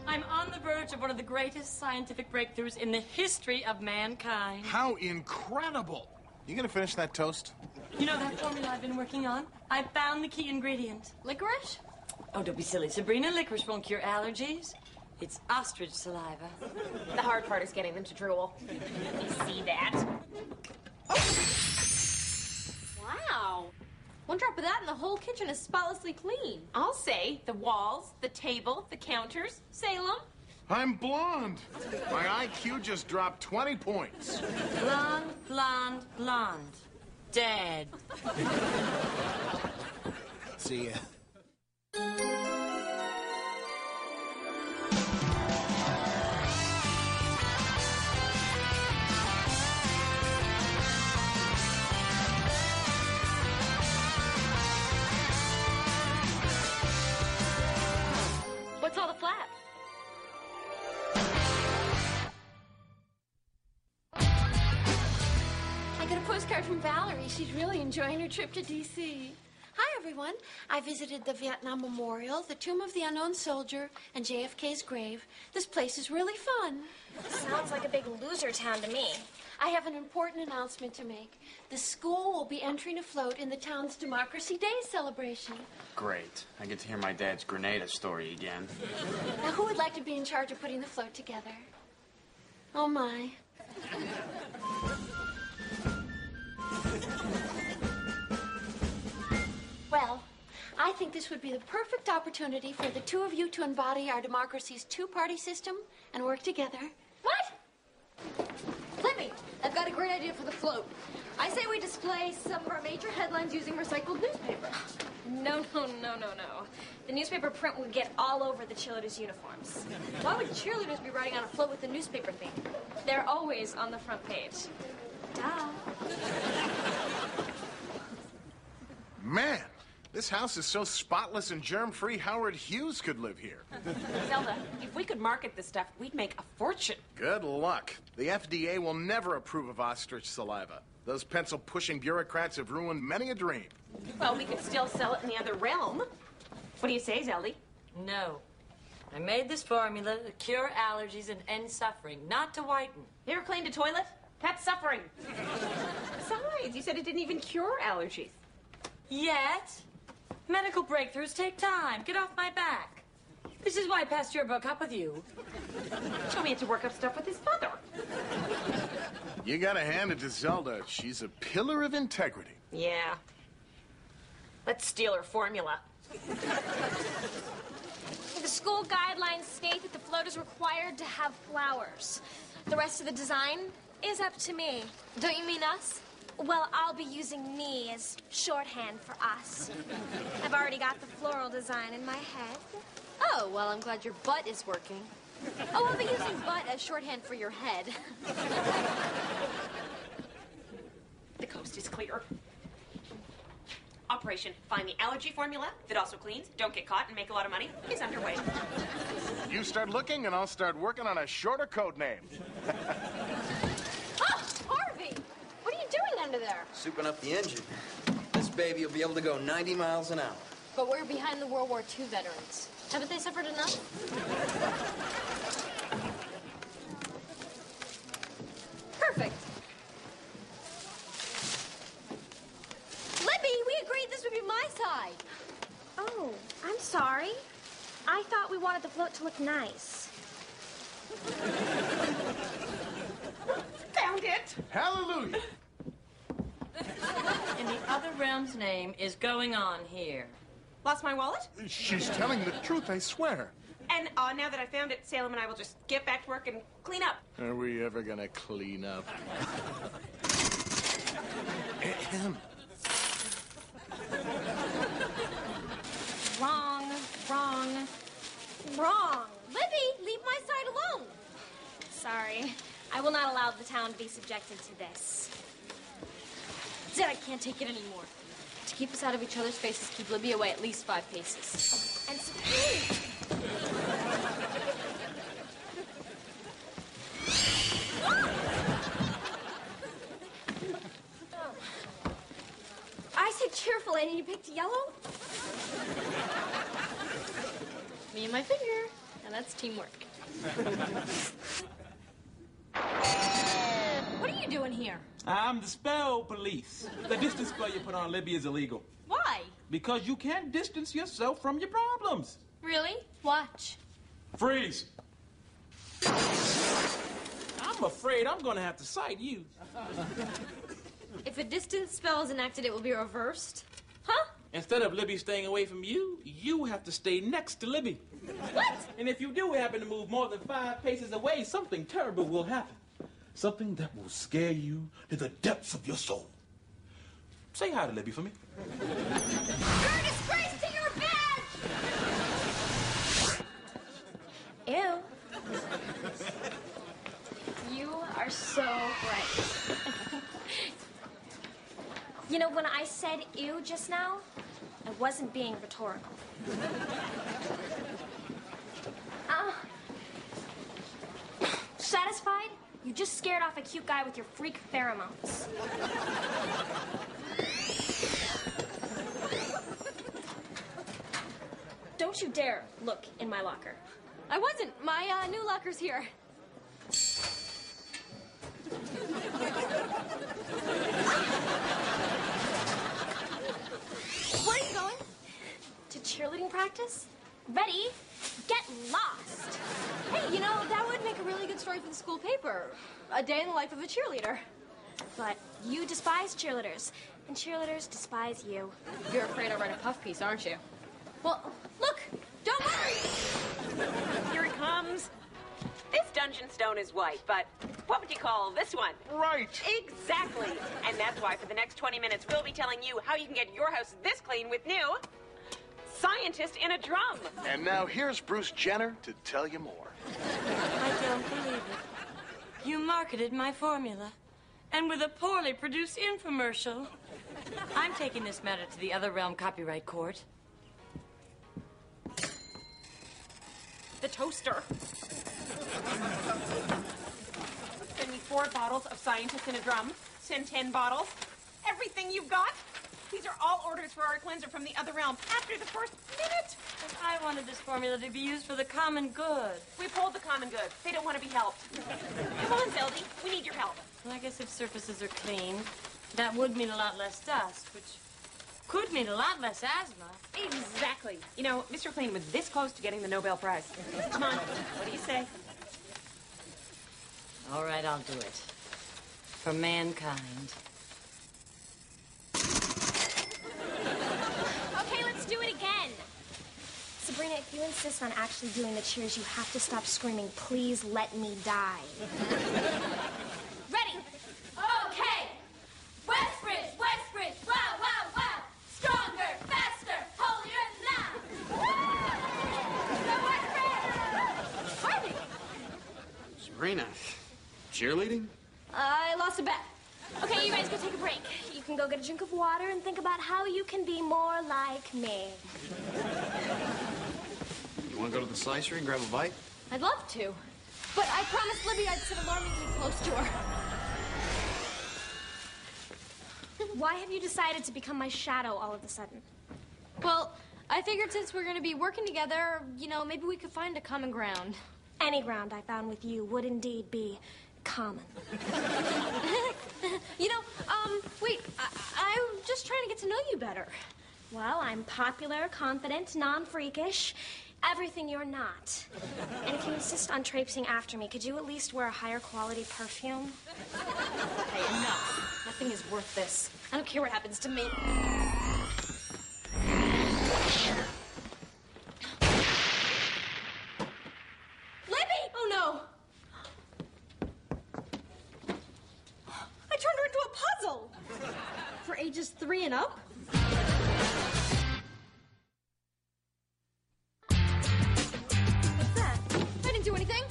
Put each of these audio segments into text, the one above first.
I'm on the verge of one of the greatest scientific breakthroughs in the history of mankind. How incredible! You gonna finish that toast? You know that formula I've been working on? I found the key ingredient. Licorice? Oh, don't be silly, Sabrina. Licorice won't cure allergies. It's ostrich saliva. The hard part is getting them to drool. You see that? Oh. Wow. One drop of that and the whole kitchen is spotlessly clean. I'll say the walls, the table, the counters, Salem. I'm blonde. My IQ just dropped 20 points. Blonde, blonde, blonde. Dead. See ya. What's all the flap? I got a postcard from Valerie. She's really enjoying her trip to D.C. Hi, everyone. I visited the Vietnam Memorial, the Tomb of the Unknown Soldier, and JFK's grave. This place is really fun. Sounds like a big loser town to me. I have an important announcement to make. The school will be entering a float in the town's Democracy Day celebration. Great. I get to hear my dad's Grenada story again. Now, who would like to be in charge of putting the float together? Oh, my. Well, I think this would be the perfect opportunity for the two of you to embody our democracy's two-party system and work together. What? Libby, I've got a great idea for the float. I say we display some of our major headlines using recycled newspaper. No. The newspaper print would get all over the cheerleaders' uniforms. Why would cheerleaders be riding on a float with a newspaper theme? They're always on the front page. Duh. Man, this house is so spotless and germ-free, Howard Hughes could live here. Zelda, if we could market this stuff, we'd make a fortune. Good luck. The FDA will never approve of ostrich saliva. Those pencil-pushing bureaucrats have ruined many a dream. Well, we could still sell it in the other realm. What do you say, Zeldy? No. I made this formula to cure allergies and end suffering, not to whiten. You ever cleaned a toilet? That's suffering. Besides, you said it didn't even cure allergies. Yet. Medical breakthroughs take time. Get off my back. This is why Pasteur broke up with you. Told me to work up stuff with his mother. You gotta hand it to Zelda. She's a pillar of integrity. Yeah. Let's steal her formula. The school guidelines state that the float is required to have flowers. The rest of the design is up to me. Don't you mean us? Well, I'll be using me as shorthand for us. I've already got the floral design in my head. Oh, well, I'm glad your butt is working. Oh, I'll be using butt as shorthand for your head. The coast is clear. Operation Find the Allergy Formula that also cleans, don't get caught, and make a lot of money is underway. You start looking, and I'll start working on a shorter code name. Oh, Harvey! What are you doing under there? Souping up the engine. This baby will be able to go 90 miles an hour. But we're behind the World War II veterans. Haven't they suffered enough? Perfect. Libby, we agreed this would be my side. Oh, I'm sorry. I thought we wanted the float to look nice. Found it! Hallelujah! And the other realm's name is going on here. Lost my wallet? She's telling the truth, I swear. And now that I found it, Salem and I will just get back to work and clean up. Are we ever gonna clean up? Ahem. Wrong. Libby, leave my side alone. Sorry. I will not allow the town to be subjected to this. Zed, I can't take it anymore. To keep us out of each other's faces, keep Libby away at least 5 paces. And Sabrina. I said cheerful, and you picked yellow? Me and my finger. And That's teamwork. What are you doing here? I'm the spell police. The distance spell you put on Libby is illegal. Why? Because you can't distance yourself from your problems. Really? Watch. Freeze. I'm afraid I'm gonna have to cite you. If a distance spell is enacted, it will be reversed. Huh? Instead of Libby staying away from you, you have to stay next to Libby. What? And if you do happen to move more than 5 paces away, something terrible will happen. Something that will scare you to the depths of your soul. Say hi to Libby for me. You're a disgrace to your badge! Ew. You are so right. You know, when I said ew just now, I wasn't being rhetorical. Satisfied? You just scared off a cute guy with your freak pheromones. Don't you dare look in my locker. I wasn't. My new locker's here. Where are you going? To cheerleading practice? Ready? Get lost. Hey, you know, that would make a really good story for the school paper. A day in the life of a cheerleader. But you despise cheerleaders, and cheerleaders despise you. You're afraid I'll write a puff piece, aren't you? Well, look! Don't worry! Here it comes. This dungeon stone is white, but what would you call this one? Right. Exactly. And that's why for the next 20 minutes, we'll be telling you how you can get your house this clean with new Scientist in a Drum. And now here's Bruce Jenner to tell you more. I don't believe it. You marketed my formula. And with a poorly produced infomercial. I'm taking this matter to the Other Realm Copyright Court. The toaster. Send me 4 bottles of Scientist in a Drum. Send 10 bottles. Everything you've got. These are all orders for our cleanser from the Other Realm after the first minute. And I wanted this formula to be used for the common good. We pulled the common good. They don't want to be helped. Come on, Zeldy. We need your help. Well, I guess if surfaces are clean, that would mean a lot less dust, which could mean a lot less asthma. Exactly. You know, Mr. Clean was this close to getting the Nobel Prize. Come on. What do you say? All right, I'll do it. For mankind. Okay, let's do it again. Sabrina, if you insist on actually doing the cheers, you have to stop screaming, "Please let me die." Ready? Okay. Westbridge, Westbridge, wow, wow, wow. Stronger, faster, holier than thou. Westbridge! Harvey! Sabrina, cheerleading? I lost a bet. Okay, you guys go take a break. You can go get a drink of water and think about how you can be more like me. You want to go to the slicery and grab a bite? I'd love to. But I promised Libby I'd sit alarmingly close to her. Why have you decided to become my shadow all of a sudden? Well, I figured since we're going to be working together, you know, maybe we could find a common ground. Any ground I found with you would indeed be common. You know, wait, I'm just trying to get to know you better. Well, I'm popular, confident, non-freakish, everything you're not. And if you insist on traipsing after me, could you at least wear a higher quality perfume? Okay, enough. Nothing is worth this. I don't care what happens to me. Libby! Oh, no. I turned her into a puzzle. For ages 3 and up? What's that? I didn't do anything.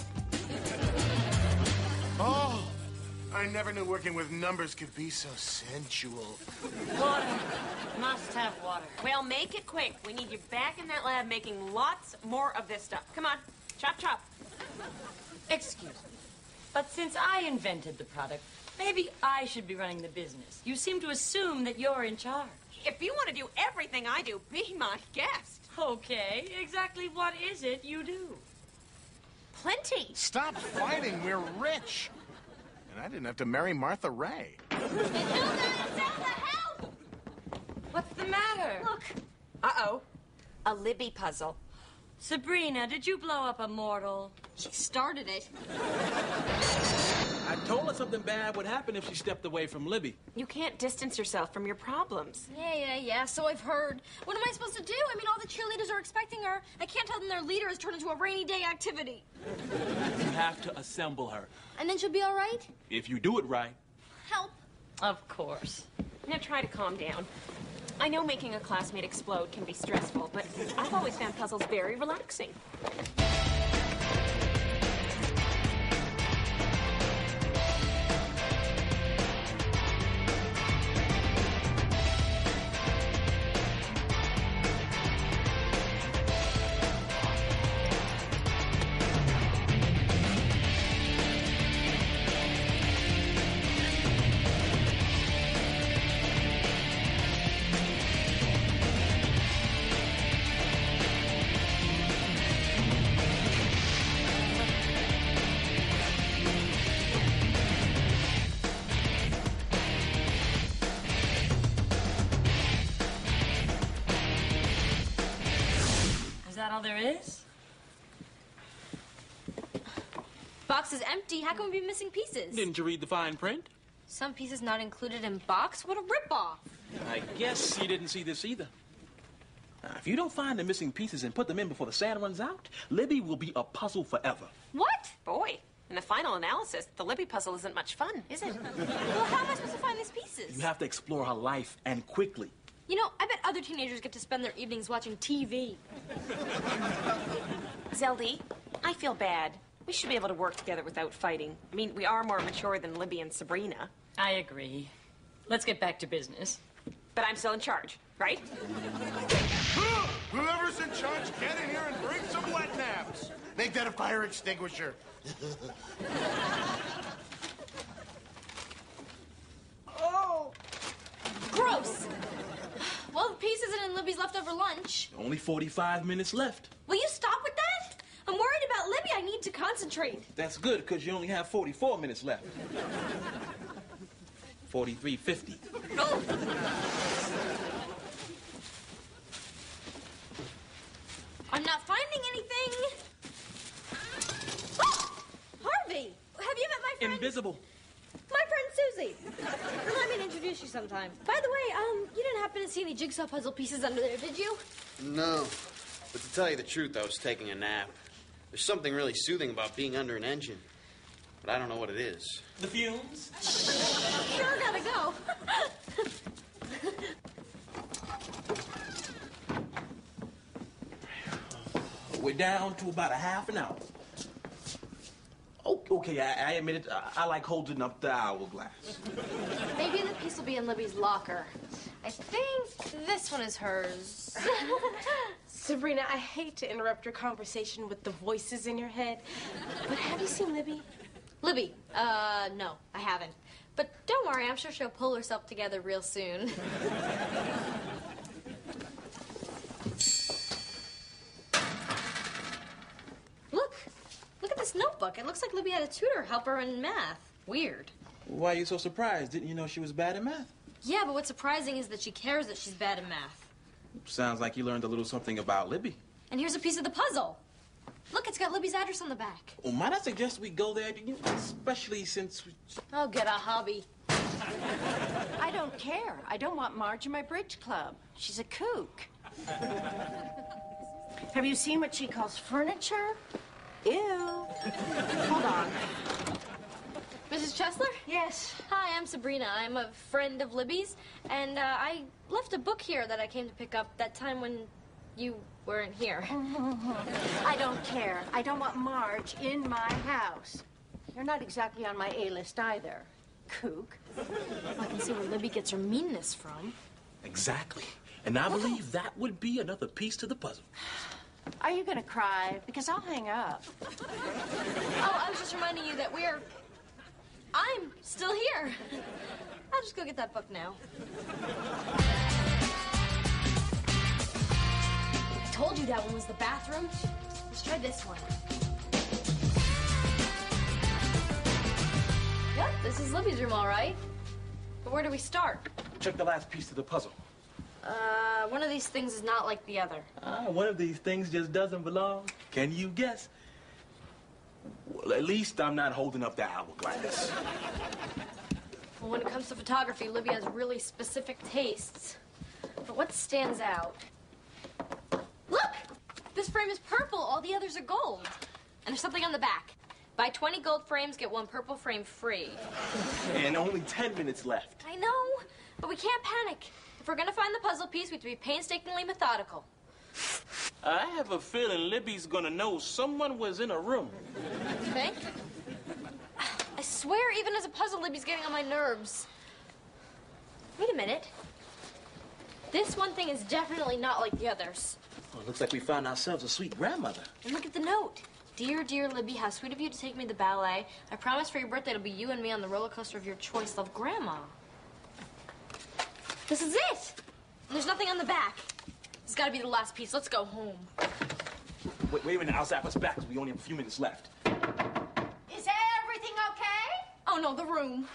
Oh, I never knew working with numbers could be so sensual. Water. Must have water. Well, make it quick. We need you back in that lab making lots more of this stuff. Come on. Chop, chop. Excuse me. But since I invented the product, maybe I should be running the business. You seem to assume that you're in charge. If you want to do everything I do, be my guest. Okay, exactly what is it you do? plenty. Stop fighting. We're rich. And I didn't have to marry Martha Ray. Help! What's the matter? Look. Uh-oh. A Libby puzzle. Sabrina, did you blow up a mortal? She started it. I told her something bad would happen if she stepped away from Libby. You can't distance yourself from your problems. Yeah, so I've heard. What am I supposed to do? I mean, all the cheerleaders are expecting her. I can't tell them their leader has turned into a rainy day activity. You have to assemble her. And then she'll be all right? If you do it right. Help. Of course. Now try to calm down. I know making a classmate explode can be stressful, but I've always found puzzles very relaxing. Is that all there is? Box is empty. How can we be missing pieces? Didn't you read the fine print? Some pieces not included in box? What a ripoff. I guess you didn't see this either. Now, if you don't find the missing pieces and put them in before the sand runs out, Libby will be a puzzle forever. What? Boy, in the final analysis, the Libby puzzle isn't much fun, is it? Well, how am I supposed to find these pieces? You have to explore her life, and quickly. You know, I bet other teenagers get to spend their evenings watching TV. Zeldy, I feel bad. We should be able to work together without fighting. I mean, we are more mature than Libby and Sabrina. I agree. Let's get back to business. But I'm still in charge, right? Whoever's in charge, get in here and bring some wet naps. Make that a fire extinguisher. Oh! Gross! Well, the piece isn't in Libby's leftover lunch. Only 45 minutes left. Will you stop with that? I'm worried about Libby. I need to concentrate. That's good, because you only have 44 minutes left. 43:50. Oh! I'm not finding anything. Oh! Harvey, have you met my friend? Invisible. My friend Susie. Let me introduce you sometime. By the way, you didn't happen to see any jigsaw puzzle pieces under there, did you? No. But to tell you the truth, I was taking a nap. There's something really soothing about being under an engine. But I don't know what it is. The fumes? Sure gotta go. We're down to about a half an hour. Oh, okay, I admit it. I like holding up the hourglass. Maybe the piece will be in Libby's locker. I think this one is hers. Sabrina, I hate to interrupt your conversation with the voices in your head, but have you seen Libby? Libby? No, I haven't. But don't worry, I'm sure she'll pull herself together real soon. Look at this notebook. It looks like Libby had a tutor help her in math. Weird. Why are you so surprised? Didn't you know she was bad at math? Yeah, but what's surprising is that she cares that she's bad at math. Sounds like you learned a little something about Libby. And here's a piece of the puzzle. Look, it's got Libby's address on the back. Well, might I suggest we go there, especially since we... Oh, get a hobby. I don't care. I don't want Marge in my bridge club. She's a kook. Have you seen what she calls furniture? Ew. Hold on. Mrs. Chesler? Yes. Hi, I'm Sabrina. I'm a friend of Libby's, and I left a book here that I came to pick up that time when you weren't here. I don't care. I don't want Marge in my house. You're not exactly on my A-list either, kook. I can see where Libby gets her meanness from. Exactly. And I believe that would be another piece to the puzzle. Are you gonna cry? Because I'll hang up. Oh, I was just reminding you that I'm still here. I'll just go get that book now. I told you that one was the bathroom. Let's try this one. This is Libby's room, all right. But where do we start? Check the last piece of the puzzle. One of these things is not like the other. One of these things just doesn't belong. Can you guess? Well, at least I'm not holding up the hourglass. Well, when it comes to photography, Libby has really specific tastes. But what stands out? Look! This frame is purple. All the others are gold. And there's something on the back. Buy 20 gold frames, get 1 purple frame free. And only 10 minutes left. I know, but we can't panic. If we're gonna find the puzzle piece, we have to be painstakingly methodical. I have a feeling Libby's gonna know someone was in a room. You think? I swear, even as a puzzle, Libby's getting on my nerves. Wait a minute. This one thing is definitely not like the others. Well, it looks like we found ourselves a sweet grandmother. And look at the note. Dear, dear Libby, how sweet of you to take me to the ballet. I promise for your birthday it'll be you and me on the roller coaster of your choice. Love, Grandma. This is it. And there's nothing on the back. This has got to be the last piece. Let's go home. Wait a minute. I'll zap us back because we only have a few minutes left. Is everything okay? Oh, no, the room.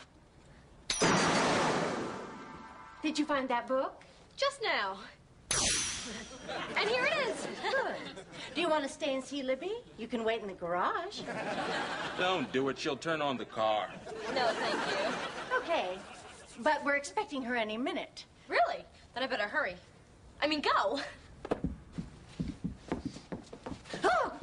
Did you find that book? Just now. And here it is. Good. Do you want to stay and see Libby? You can wait in the garage. Don't do it. She'll turn on the car. No, thank you. Okay. But we're expecting her any minute. Really? Then I better hurry. I mean, go. Oh!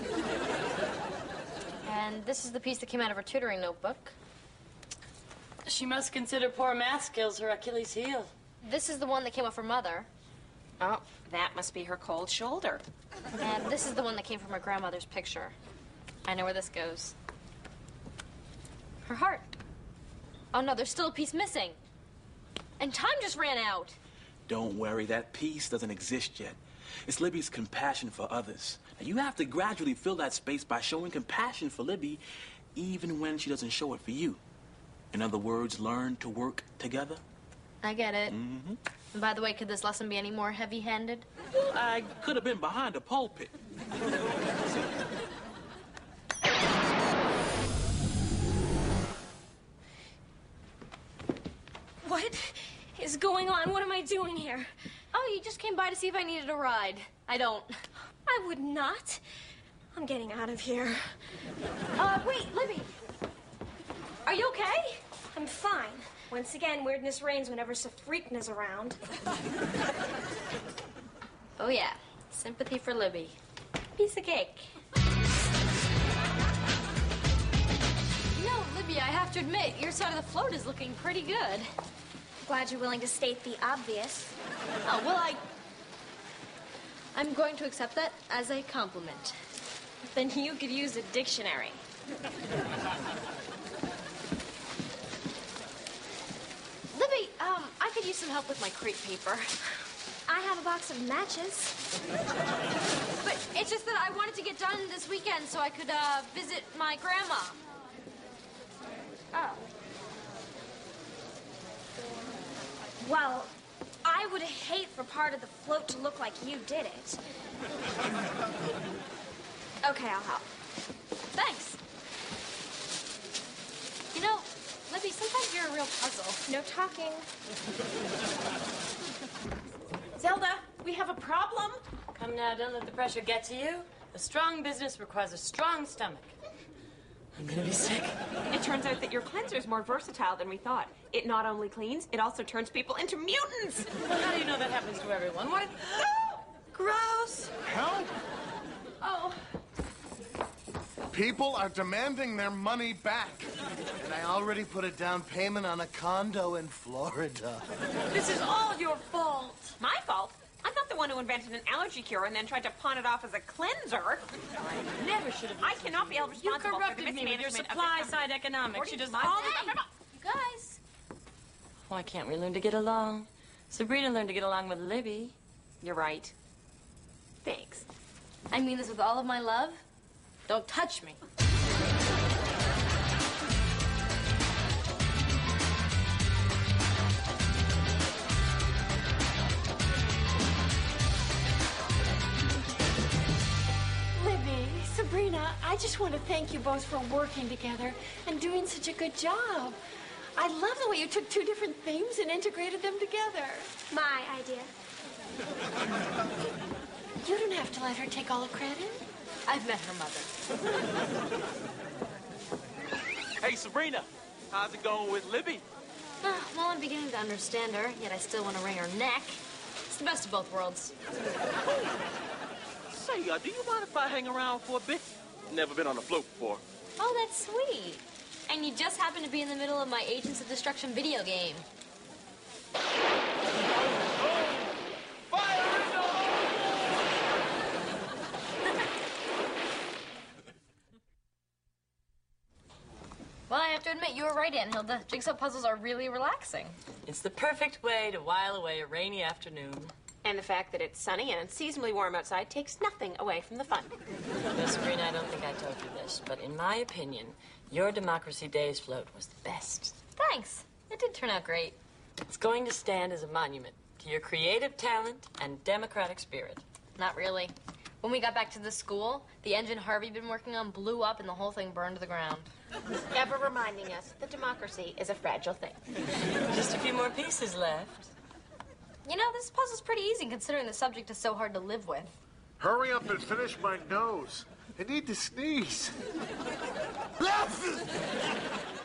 And this is the piece that came out of her tutoring notebook. She must consider poor math skills her Achilles heel. This is the one that came off her mother. Oh, that must be her cold shoulder. And this is the one that came from her grandmother's picture. I know where this goes. Her heart. Oh, no, there's still a piece missing. And time just ran out. Don't worry. That piece doesn't exist yet. It's Libby's compassion for others. Now, you have to gradually fill that space by showing compassion for Libby, even when she doesn't show it for you. In other words, learn to work together. I get it. Mm-hmm. And by the way, could this lesson be any more heavy-handed? Well, I could have been behind a pulpit. What is going on? What am I doing here? Oh, you just came by to see if I needed a ride. I don't. I would not. I'm getting out of here. Wait, Libby. Are you okay? I'm fine. Once again, weirdness reigns whenever Safreakna's around. Oh, yeah. Sympathy for Libby. Piece of cake. No, Libby, I have to admit, your side of the float is looking pretty good. Glad you're willing to state the obvious. Oh, well, I'm going to accept that as a compliment. Then you could use a dictionary. Libby, I could use some help with my crepe paper. I have a box of matches. But it's just that I wanted to get done this weekend so I could, visit my grandma. Oh. Well, I would hate for part of the float to look like you did it. Okay, I'll help. Thanks. You know, Libby, sometimes you're a real puzzle. No talking. Zelda, we have a problem. Come now, don't let the pressure get to you. A strong business requires a strong stomach. I'm gonna be sick. It turns out that your cleanser is more versatile than we thought. It not only cleans, it also turns people into mutants. Well, how do you know that happens to everyone? What? Gross. Help! Oh. People are demanding their money back. And I already put a down payment on a condo in Florida. This is all your fault. My fault? I'm not the one who invented an allergy cure and then tried to pawn it off as a cleanser. I never should have. I cannot be held You responsible for the corrupted me with your mismanagement of supply the side economics. You just all. Hey, you guys. Why can't we learn to get along? Sabrina learned to get along with Libby. You're right. Thanks. I mean this with all of my love. Don't touch me. Libby, Sabrina, I just want to thank you both for working together and doing such a good job. I love the way you took two different themes and integrated them together. My idea. You don't have to let her take all the credit. I've met her mother. Hey, Sabrina, how's it going with Libby? Well, I'm beginning to understand her, yet I still want to wring her neck. It's the best of both worlds. Say, do you mind if I hang around for a bit? Never been on a float before. Oh, that's sweet. And you just happen to be in the middle of my Agents of Destruction video game. Well, I have to admit, you were right, Aunt Hilda. Jigsaw puzzles are really relaxing. It's the perfect way to while away a rainy afternoon. And the fact that it's sunny and unseasonably warm outside takes nothing away from the fun. No, Sabrina, I don't think I told you this, but in my opinion, your Democracy Days float was the best. Thanks. It did turn out great. It's going to stand as a monument to your creative talent and democratic spirit. Not really. When we got back to the school, the engine Harvey'd been working on blew up and the whole thing burned to the ground. Ever reminding us that democracy is a fragile thing. Just a few more pieces left. You know, this puzzle's pretty easy considering the subject is so hard to live with. Hurry up and finish my nose. I need to sneeze.